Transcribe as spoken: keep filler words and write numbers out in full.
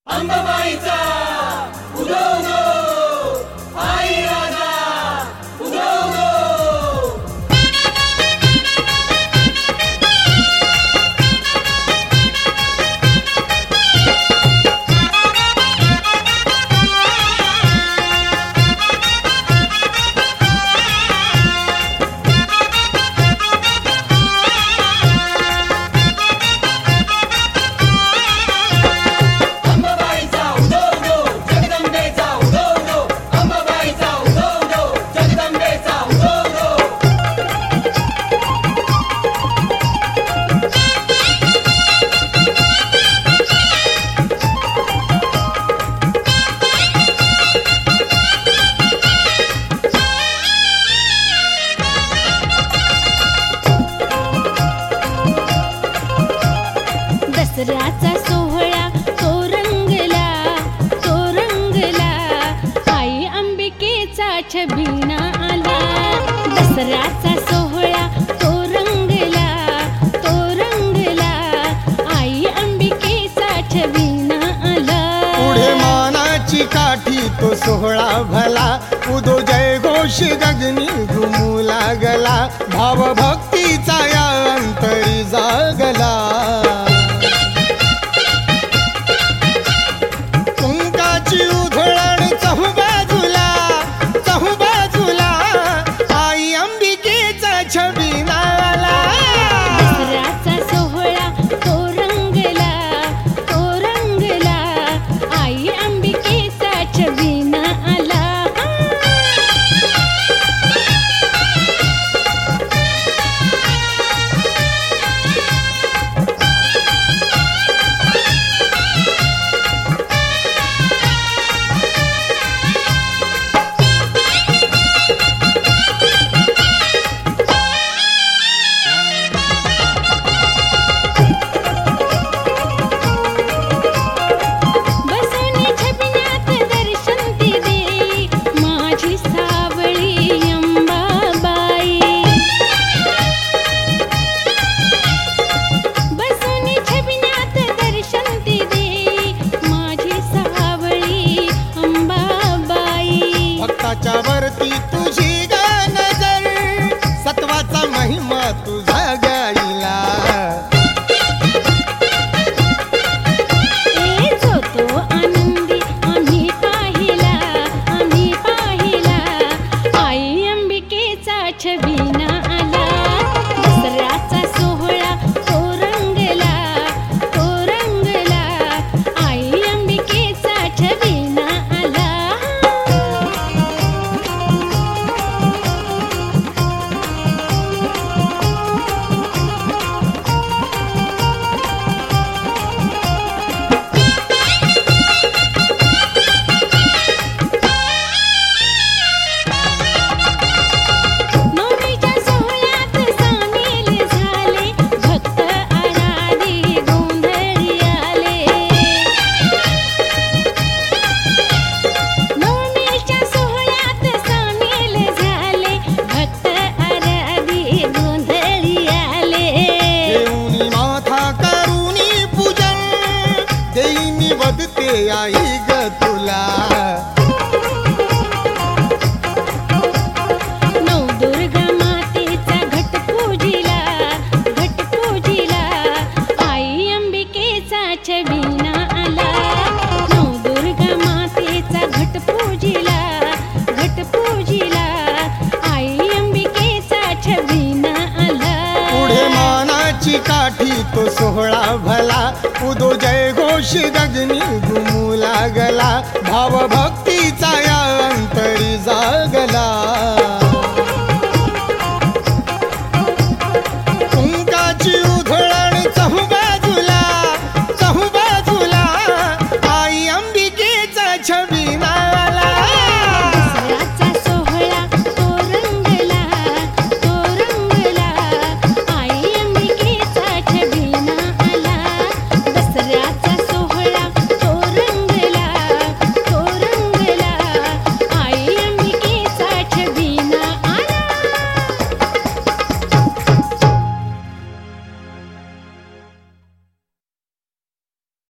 अंबाबाईचा उदो उदो आई राजा उदो उदो दसऱ्याचा सोहळा तो रंगला तो रंगला आई अंबिकेचा छबिना आला. दसऱ्याचा सोहळा तो रंगला तो रंगला आई अंबिकेचा छबिना आला. पुढे मानाची काठी तो सोहळा भला, उदो जय घोष गगनी घुमू लागला. भावभक्तीचा या अंतरी जागला. कुंकाची उधळण चहू बाजूला चहू बाजूला आई अंबिकेचा छबिना आला. दसऱ्याचा सोहळा तो रंगला तो रंगला आई अंबिकेचा छबिना आला. बसवणी छबिन्यात दर्शन ती देई माझी सावळी अंबाबाई. बसवणी छबिन्यात दर्शन ती देई माझी सावळी अंबाबाई. भक्ताच्या वरती तुझी ग नजर, सत्वाचा महिमा तुझा गाईला. ए जो तो आनंदी आम्ही पाहिला आम्ही पाहिला आई अंबिकेचा छबिना आला. दसऱ्याचा सोहळा तो रंगला तो रंगला आई अंबिकेचा छबिना आला. नवमीच्या सोहळ्यात सामील झाले भक्त आराधी गोंधळी आले. नवमीच्या सोहळ्यात सामील झाले भक्त आराधी गोंधळी आले. देऊनी माथा करुनी पूजन, देईनी वदते आई ग तुला. नवदुर्गा मातेचा घट पूजिला घट पूजिला आई अंबिकेचा छबिना आला. नवदुर्गा मातेचा घट पूजिला घट पूजिला आई अंबिकेचा छबिना आला. पुढे मानाची काठी तो सोहळा भला, उदो जय घोष गगनी घुमू लागला. भावभक्तीचा या